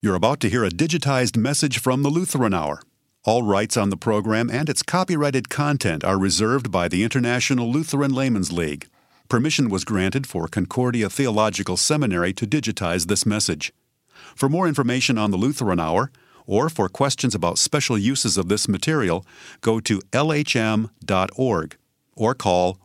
You're about to hear a digitized message from the Lutheran Hour. All rights on the program and its copyrighted content are reserved by the International Lutheran Laymen's League. Permission was granted for Concordia Theological Seminary to digitize this message. For more information on the Lutheran Hour, or for questions about special uses of this material, go to lhm.org or call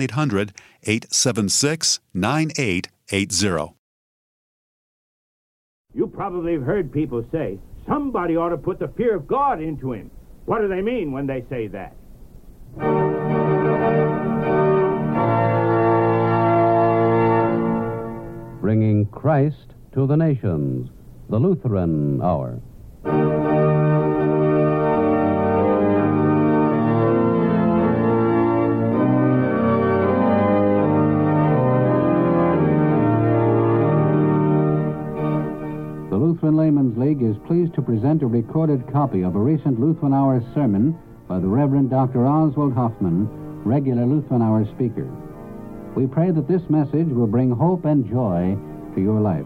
1-800-876-9880. You probably have heard people say, somebody ought to put the fear of God into him. What do they mean when they say that? Bringing Christ to the nations, the Lutheran Hour. The Lutheran Laymen's League is pleased to present a recorded copy of a recent Lutheran Hour sermon by the Reverend Dr. Oswald Hoffman, regular Lutheran Hour speaker. We pray that this message will bring hope and joy to your life.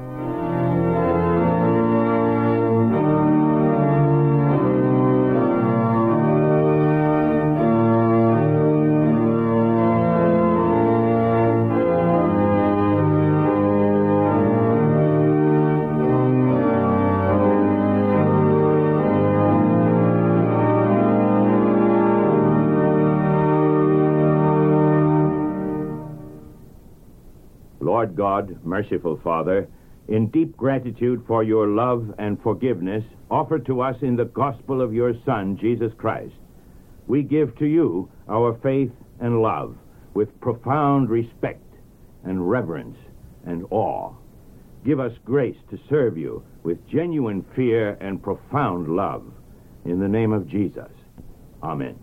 Lord God, merciful Father, in deep gratitude for your love and forgiveness offered to us in the gospel of your Son, Jesus Christ, we give to you our faith and love with profound respect and reverence and awe. Give us grace to serve you with genuine fear and profound love. In the name of Jesus. Amen.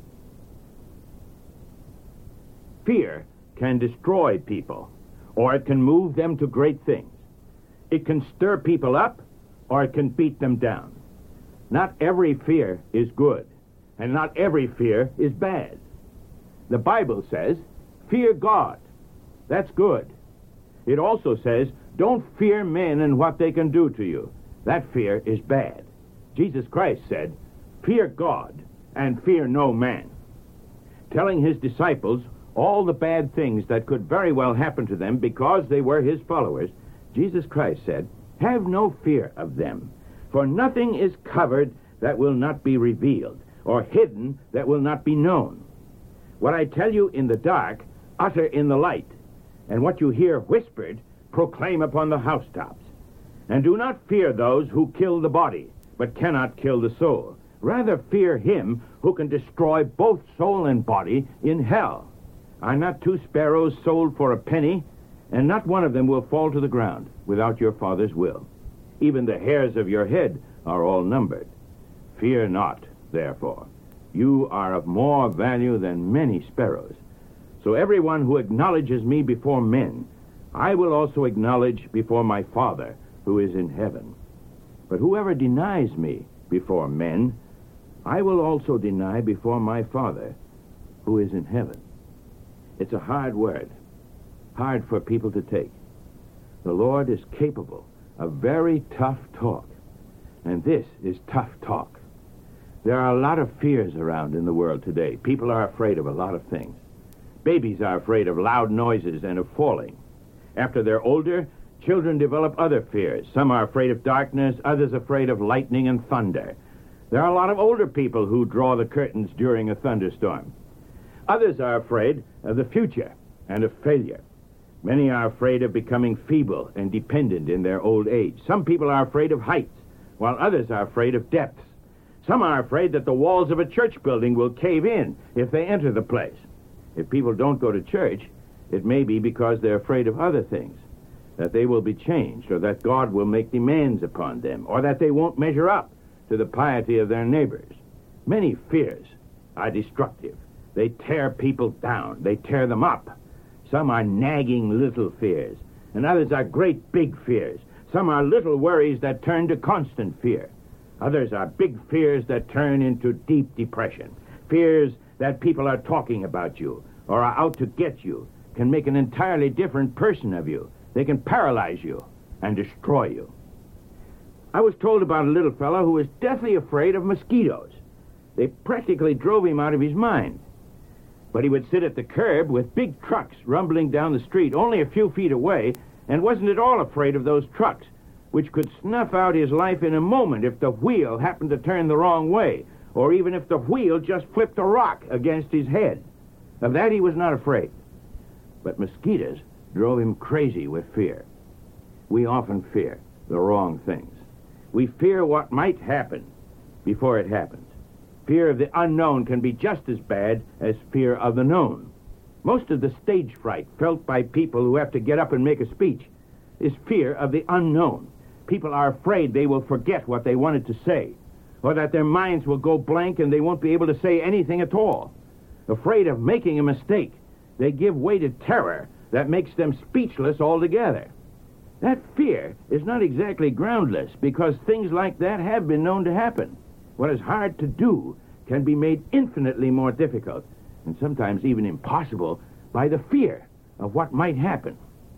Fear can destroy people, or it can move them to great things. It can stir people up, or it can beat them down. Not every fear is good, and not every fear is bad. The Bible says, fear God. That's good. It also says, don't fear men and what they can do to you. That fear is bad. Jesus Christ said, fear God and fear no man. Telling his disciples all the bad things that could very well happen to them because they were his followers, Jesus Christ said, have no fear of them, for nothing is covered that will not be revealed, or hidden that will not be known. What I tell you in the dark, utter in the light, and what you hear whispered, proclaim upon the housetops. And do not fear those who kill the body, but cannot kill the soul. Rather fear him who can destroy both soul and body in hell. Are not 2 sparrows sold for a penny, and not one of them will fall to the ground without your Father's will? Even the hairs of your head are all numbered. Fear not, therefore. You are of more value than many sparrows. So everyone who acknowledges me before men, I will also acknowledge before my Father who is in heaven. But whoever denies me before men, I will also deny before my Father who is in heaven. It's a hard word, hard for people to take. The Lord is capable of very tough talk, and this is tough talk. There are a lot of fears around in the world today. People are afraid of a lot of things. Babies are afraid of loud noises and of falling. After they're older, children develop other fears. Some are afraid of darkness, others afraid of lightning and thunder. There are a lot of older people who draw the curtains during a thunderstorm. Others are afraid of the future and of failure. Many are afraid of becoming feeble and dependent in their old age. Some people are afraid of heights, while others are afraid of depths. Some are afraid that the walls of a church building will cave in if they enter the place. If people don't go to church, it may be because they're afraid of other things, that they will be changed, or that God will make demands upon them, or that they won't measure up to the piety of their neighbors. Many fears are destructive. They tear people down. They tear them up. Some are nagging little fears, and others are great big fears. Some are little worries that turn to constant fear. Others are big fears that turn into deep depression. Fears that people are talking about you or are out to get you can make an entirely different person of you. They can paralyze you and destroy you. I was told about a little fellow who was deathly afraid of mosquitoes. They practically drove him out of his mind. But he would sit at the curb with big trucks rumbling down the street only a few feet away, and wasn't at all afraid of those trucks, which could snuff out his life in a moment if the wheel happened to turn the wrong way, or even if the wheel just flipped a rock against his head. Of that he was not afraid. But mosquitoes drove him crazy with fear. We often fear the wrong things. We fear what might happen before it happens. Fear of the unknown can be just as bad as fear of the known. Most of the stage fright felt by people who have to get up and make a speech is fear of the unknown. People are afraid they will forget what they wanted to say, or that their minds will go blank and they won't be able to say anything at all. Afraid of making a mistake, they give way to terror that makes them speechless altogether. That fear is not exactly groundless, because things like that have been known to happen. What is hard to do can be made infinitely more difficult, and sometimes even impossible, by the fear of what might happen.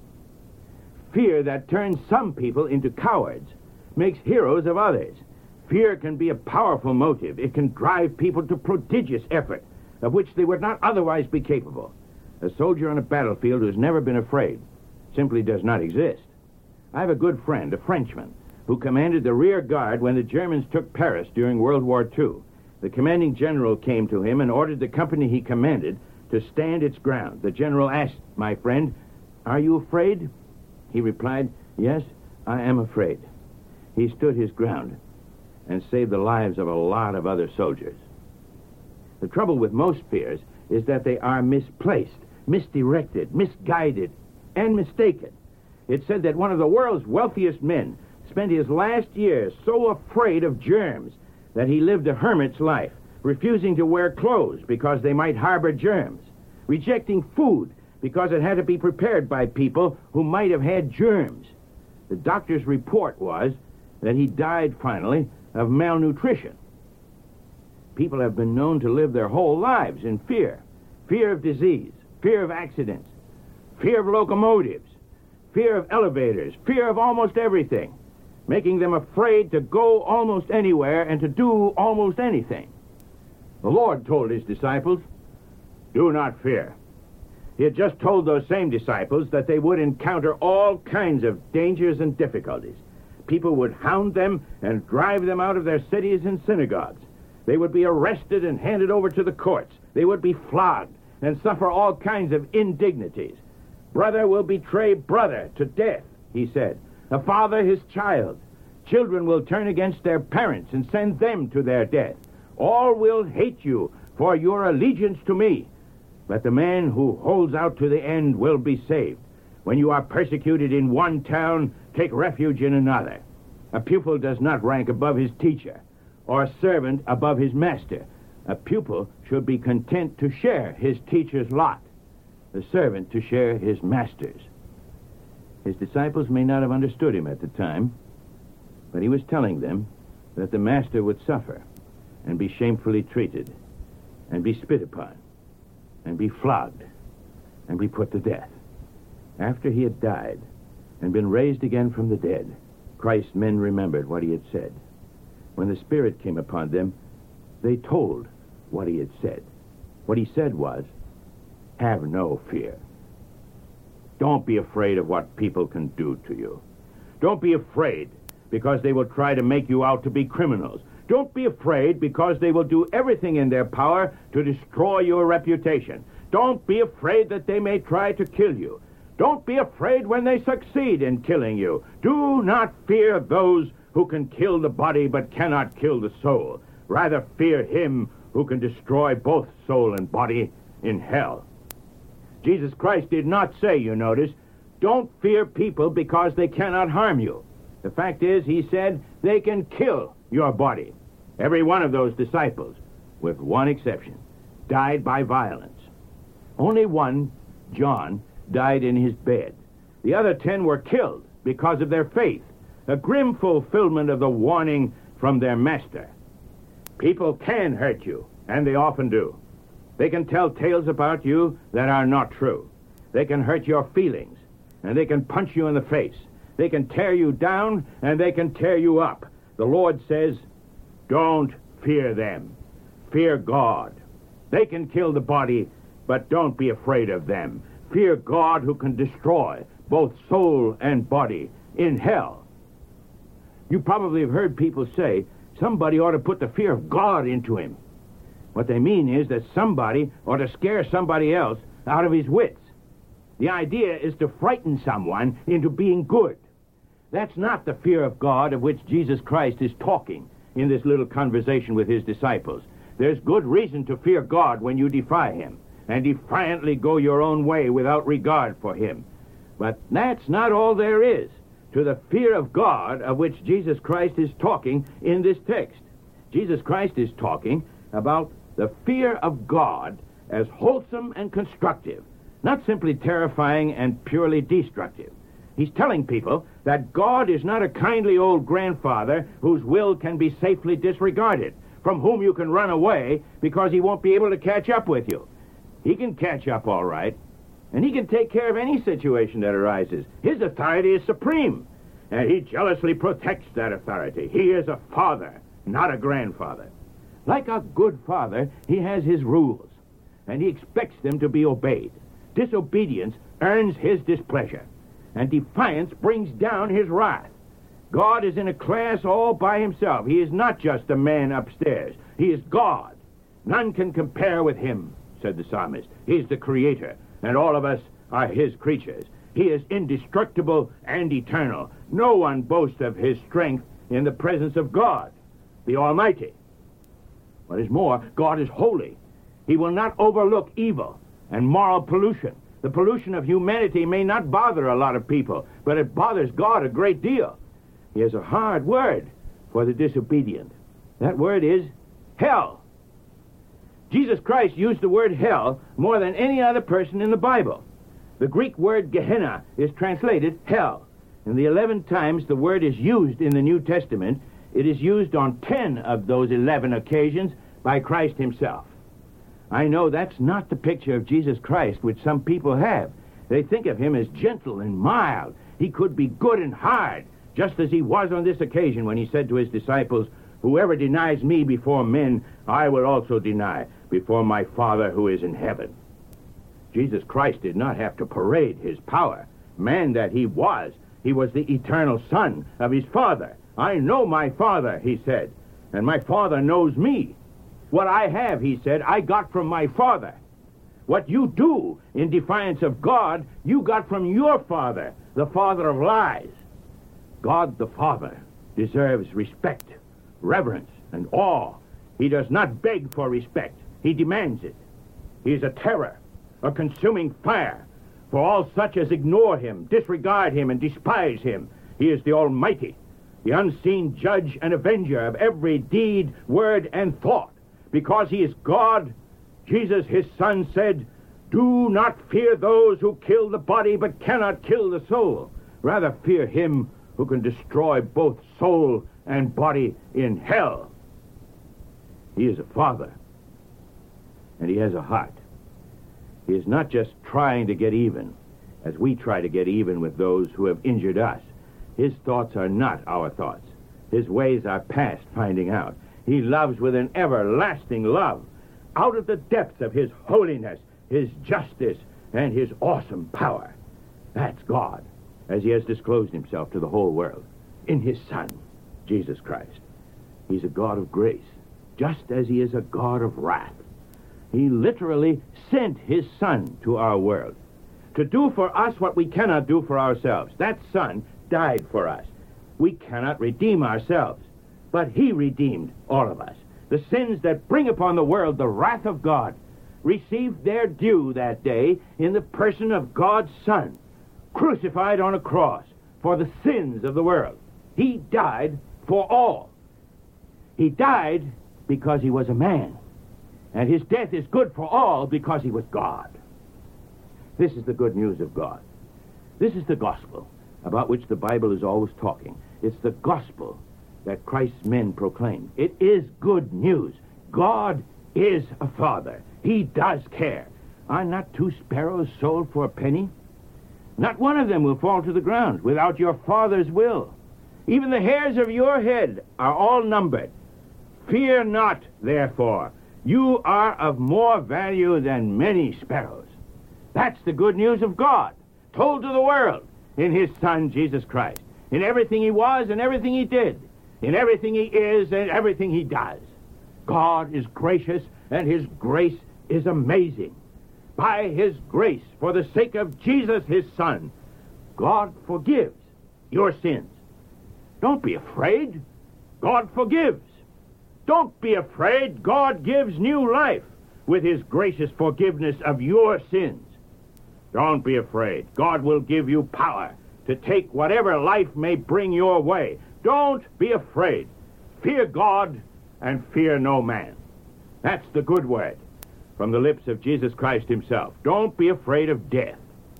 Fear that turns some people into cowards makes heroes of others. Fear can be a powerful motive. It can drive people to prodigious effort, of which they would not otherwise be capable. A soldier on a battlefield who has never been afraid simply does not exist. I have a good friend, a Frenchman, who commanded the rear guard when the Germans took Paris during World War II. The commanding general came to him and ordered the company he commanded to stand its ground. The general asked my friend, "Are you afraid?" He replied, "Yes, I am afraid." He stood his ground and saved the lives of a lot of other soldiers. The trouble with most fears is that they are misplaced, misdirected, misguided, and mistaken. It's said that one of the world's wealthiest men spent his last years so afraid of germs that he lived a hermit's life, refusing to wear clothes because they might harbor germs, rejecting food because it had to be prepared by people who might have had germs. The doctor's report was that he died finally of malnutrition. People have been known to live their whole lives in fear. Fear of disease, fear of accidents, fear of locomotives, fear of elevators, fear of almost everything, making them afraid to go almost anywhere and to do almost anything. The Lord told his disciples, "Do not fear." He had just told those same disciples that they would encounter all kinds of dangers and difficulties. People would hound them and drive them out of their cities and synagogues. They would be arrested and handed over to the courts. They would be flogged and suffer all kinds of indignities. Brother will betray brother to death, he said. A father his child. Children will turn against their parents and send them to their death. All will hate you for your allegiance to me. But the man who holds out to the end will be saved. When you are persecuted in one town, take refuge in another. A pupil does not rank above his teacher, or a servant above his master. A pupil should be content to share his teacher's lot, the servant to share his master's. His disciples may not have understood him at the time, but he was telling them that the master would suffer and be shamefully treated and be spit upon and be flogged and be put to death. After he had died and been raised again from the dead, Christ's men remembered what he had said. When the Spirit came upon them, they told what he had said. What he said was, "Have no fear. Don't be afraid of what people can do to you. Don't be afraid because they will try to make you out to be criminals. Don't be afraid because they will do everything in their power to destroy your reputation. Don't be afraid that they may try to kill you. Don't be afraid when they succeed in killing you. Do not fear those who can kill the body but cannot kill the soul. Rather fear him who can destroy both soul and body in hell." Jesus Christ did not say, you notice, don't fear people because they cannot harm you. The fact is, he said, they can kill your body. Every one of those disciples, with one exception, died by violence. Only one, John, died in his bed. The other 10 were killed because of their faith, a grim fulfillment of the warning from their master. People can hurt you, and they often do. They can tell tales about you that are not true. They can hurt your feelings, and they can punch you in the face. They can tear you down, and they can tear you up. The Lord says, don't fear them. Fear God. They can kill the body, but don't be afraid of them. Fear God, who can destroy both soul and body in hell. You probably have heard people say, somebody ought to put the fear of God into him. What they mean is that somebody ought to scare somebody else out of his wits. The idea is to frighten someone into being good. That's not the fear of God of which Jesus Christ is talking in this little conversation with his disciples. There's good reason to fear God when you defy him and defiantly go your own way without regard for him. But that's not all there is to the fear of God of which Jesus Christ is talking in this text. Jesus Christ is talking about the fear of God as wholesome and constructive, not simply terrifying and purely destructive. He's telling people that God is not a kindly old grandfather whose will can be safely disregarded, from whom you can run away because he won't be able to catch up with you. He can catch up all right, and he can take care of any situation that arises. His authority is supreme, and he jealously protects that authority. He is a father, not a grandfather. Like a good father, he has his rules, and he expects them to be obeyed. Disobedience earns his displeasure, and defiance brings down his wrath. God is in a class all by himself. He is not just a man upstairs. He is God. None can compare with him, said the psalmist. He's the creator, and all of us are his creatures. He is indestructible and eternal. No one boasts of his strength in the presence of God, the Almighty. What is more, God is holy. He will not overlook evil and moral pollution. The pollution of humanity may not bother a lot of people, but it bothers God a great deal. He has a hard word for the disobedient. That word is hell. Jesus Christ used the word hell more than any other person in the Bible. The Greek word Gehenna is translated hell. And the 11 times the word is used in the New Testament, it is used on 10 of those 11 occasions by Christ himself. I know that's not the picture of Jesus Christ which some people have. They think of him as gentle and mild. He could be good and hard, just as he was on this occasion when he said to his disciples, whoever denies me before men, I will also deny before my Father who is in heaven. Jesus Christ did not have to parade his power. Man that he was the eternal Son of his Father. I know my Father, he said, and my Father knows me. What I have, he said, I got from my Father. What you do in defiance of God, you got from your father, the father of lies. God the Father deserves respect, reverence, and awe. He does not beg for respect. He demands it. He is a terror, a consuming fire for all such as ignore him, disregard him, and despise him. He is the Almighty, the unseen judge and avenger of every deed, word, and thought. Because he is God, Jesus, his Son, said, do not fear those who kill the body but cannot kill the soul. Rather fear him who can destroy both soul and body in hell. He is a father, and he has a heart. He is not just trying to get even, as we try to get even with those who have injured us. His thoughts are not our thoughts. His ways are past finding out. He loves with an everlasting love, out of the depths of his holiness, his justice, and his awesome power. That's God, as he has disclosed himself to the whole world in his Son, Jesus Christ. He's a God of grace, just as he is a God of wrath. He literally sent his Son to our world to do for us what we cannot do for ourselves. That Son died for us. We cannot redeem ourselves, but he redeemed all of us. The sins that bring upon the world the wrath of God received their due that day in the person of God's Son, crucified on a cross for the sins of the world. He died for all. He died because he was a man, and his death is good for all because he was God. This is the good news of God. This is the gospel about which the Bible is always talking. It's the gospel that Christ's men proclaimed. It is good news. God is a father. He does care. Are not 2 sparrows sold for a penny? Not one of them will fall to the ground without your Father's will. Even the hairs of your head are all numbered. Fear not, therefore. You are of more value than many sparrows. That's the good news of God, told to the world in his Son, Jesus Christ, in everything he was and everything he did, in everything he is and everything he does. God is gracious, and his grace is amazing. By his grace, for the sake of Jesus, his Son, God forgives your sins. Don't be afraid. God forgives. Don't be afraid. God gives new life with his gracious forgiveness of your sins. Don't be afraid. God will give you power to take whatever life may bring your way. Don't be afraid. Fear God and fear no man. That's the good word from the lips of Jesus Christ himself. Don't be afraid of death.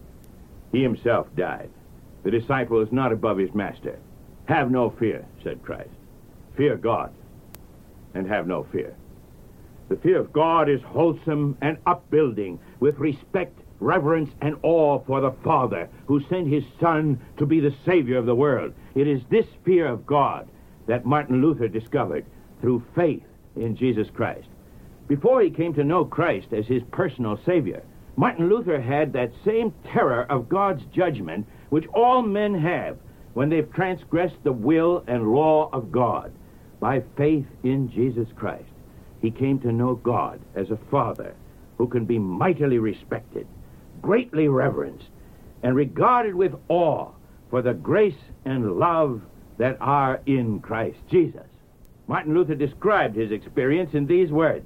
He himself died. The disciple is not above his master. Have no fear, said Christ. Fear God and have no fear. The fear of God is wholesome and upbuilding, with respect, reverence, and awe for the Father who sent his Son to be the Savior of the world. It is this fear of God that Martin Luther discovered through faith in Jesus Christ. Before he came to know Christ as his personal Savior, Martin Luther had that same terror of God's judgment which all men have when they've transgressed the will and law of God. By faith in Jesus Christ, he came to know God as a Father who can be mightily respected, greatly reverenced, and regarded with awe for the grace and love that are in Christ Jesus. Martin Luther described his experience in these words.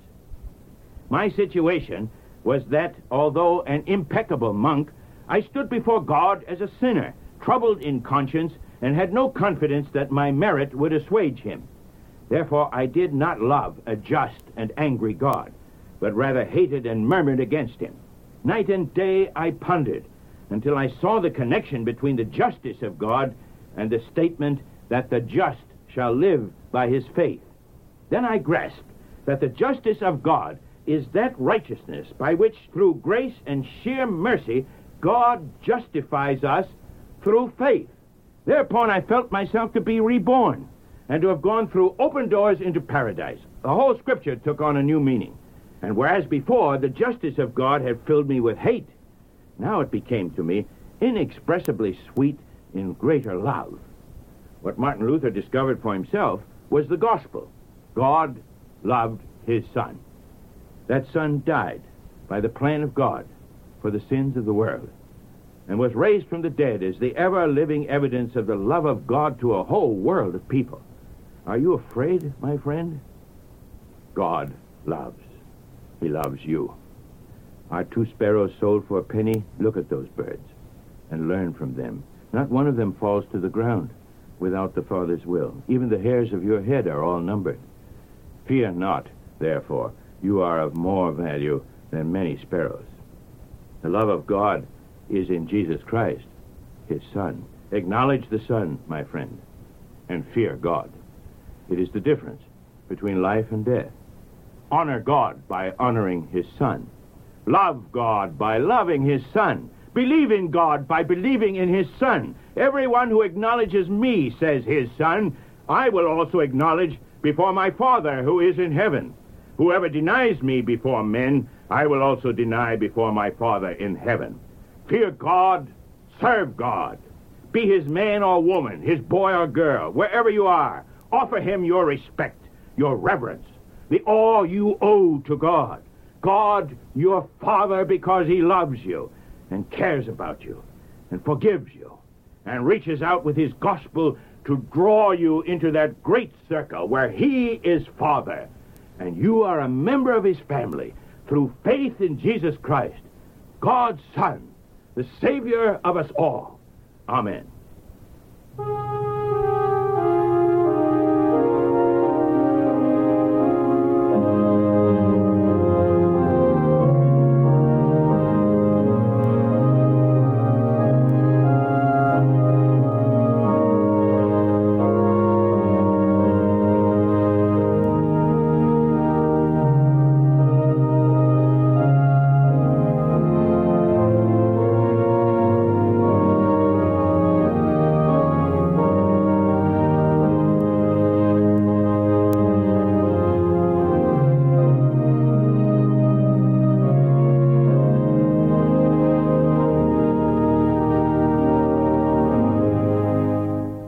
My situation was that, although an impeccable monk, I stood before God as a sinner, troubled in conscience, and had no confidence that my merit would assuage him. Therefore I did not love a just and angry God, but rather hated and murmured against him. Night and day I pondered, until I saw the connection between the justice of God and the statement that the just shall live by his faith. Then I grasped that the justice of God is that righteousness by which, through grace and sheer mercy, God justifies us through faith. Thereupon I felt myself to be reborn, and to have gone through open doors into paradise. The whole Scripture took on a new meaning. And whereas before the justice of God had filled me with hate, now it became to me inexpressibly sweet in greater love. What Martin Luther discovered for himself was the gospel. God loved his Son. That Son died by the plan of God for the sins of the world, and was raised from the dead as the ever-living evidence of the love of God to a whole world of people. Are you afraid, my friend? God loves. He loves you. Are 2 sparrows sold for a penny? Look at those birds and learn from them. Not one of them falls to the ground without the Father's will. Even the hairs of your head are all numbered. Fear not, therefore. You are of more value than many sparrows. The love of God is in Jesus Christ, his Son. Acknowledge the Son, my friend, and fear God. It is the difference between life and death. Honor God by honoring his Son. Love God by loving his Son. Believe in God by believing in his Son. Everyone who acknowledges me, says his Son, I will also acknowledge before my Father who is in heaven. Whoever denies me before men, I will also deny before my Father in heaven. Fear God, serve God. Be his man or woman, his boy or girl, wherever you are. Offer him your respect, your reverence, the awe you owe to God. God, your Father, because he loves you and cares about you and forgives you and reaches out with his gospel to draw you into that great circle where he is Father and you are a member of his family through faith in Jesus Christ, God's Son, the Savior of us all. Amen.